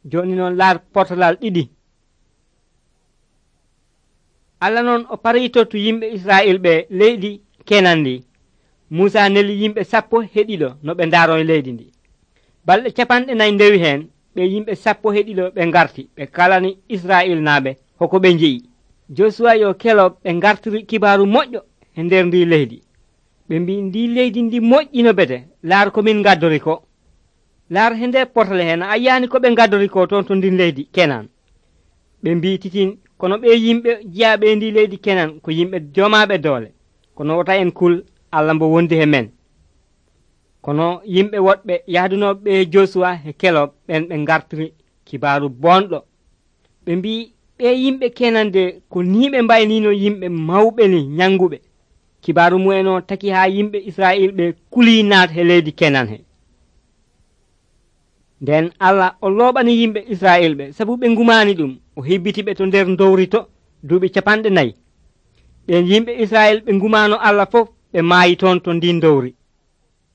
joni non laar portalal ɗiɗi. Allah non o paritotu yimɓe Israel ɓe leydi Kenan ndi. Musa neli yimɓe 10 heɗiɗo no ɓe ndaro e leydi ndi. Balɗe 40 ndewi hen ɓe yimɓe 10 heɗiɗo ɓe garti ɓe kalani Israel naɓe hoko ɓe jeeyi. Josua yo Caleb ɓe gartiri kibaru moƴƴo e nder ndi leydi. ɓe mbi ndi leydi ndi moƴƴino bete laar komin gaddori ko. Laar he nder portale hen a yani ko ɓe gaddori ko toon to ndin leydi Kenan. ɓe mbi titin kono ɓe yimɓe jiyaɓe ndi leydi Kenan ko yimɓe jomaɓe doole kono wota en kul Allah mbo wondi he men. Kono yimɓe woɗɓe yahdunoɓe Josua e Caleb ɓen ɓe gartiri kibaru bonɗo. ɓe mbi ɓe yimɓe Kenan de ko ni ɓe mbaynino yimɓe mawɓe ni ñanguɓe. Kibaru mumen o taki ha yimɓe Israel ɓe kuli naat he leydi Kenan he. Nden Allah o loɓani yimɓe Israel ɓe sabu ɓe ngumani ɗum o hibbitiɓe to nder dowri to duuɓi 40. ɓen yimɓe Israel ɓe ngumano Allah fof ɓe maayi toon to ndin dowri.